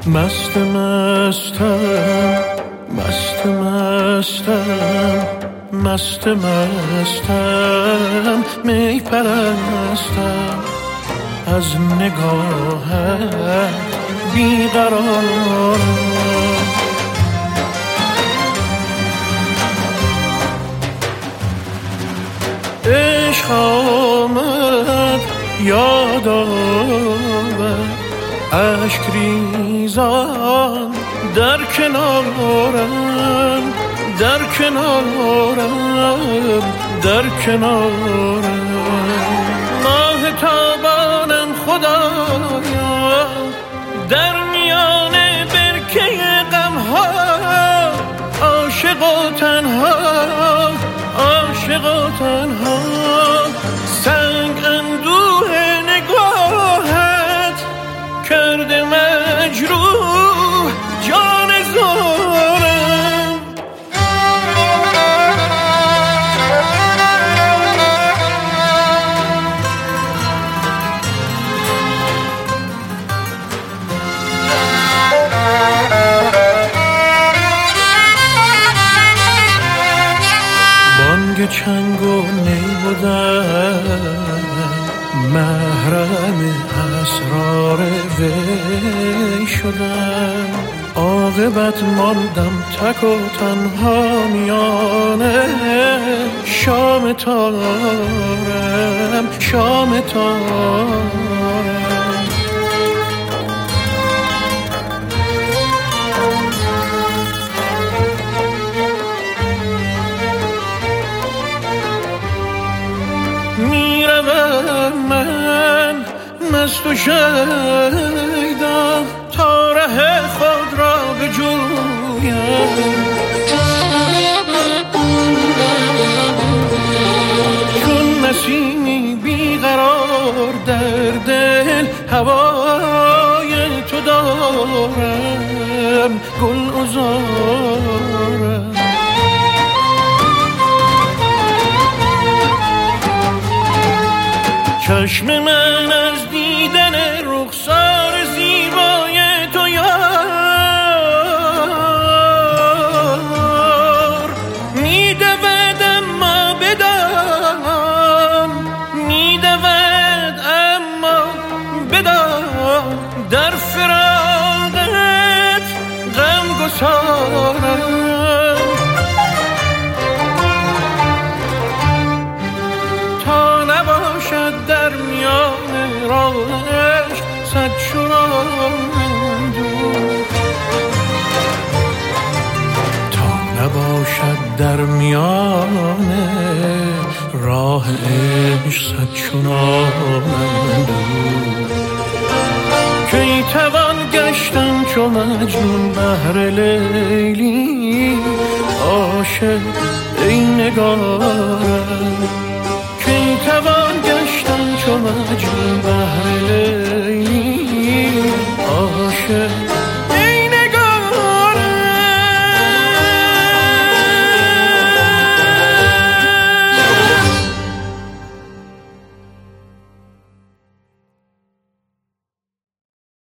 مست مستم مست مستم مست مستم می پرستم از نگاهت بیقرارم عشق آمد یاد آمد اشک ریزان در کنارم در کنارم در کنارم ماه تابانم خدایا در میان برکه غمها عاشق و تنها عاشق و تنها سنگ اندوه نگاهت کرده مجروح جان زارم بانگ چنگ و نی بودم محرم اسرار وی شدم عاقبت ماندم تک و تنها میانه شام تارم شام تارم من مست و شیدا تا ره خود را بجویم چون نسیمی بیقرار در دل هوای تو دارم گل عذارم چشم من از دیدن رخسار زیبای تو یار میدود اما بدان میدود اما بدان در فراقت غم گسارم تا نباشد در میان راهش صد چنان دور تا نباشد در میان راه عشق صد چنان دور کی توان گشتن چو مجنون بهر لیلی عاشق ای نگارم کی توان گشتن چو مجنون بهر لیلی عاشق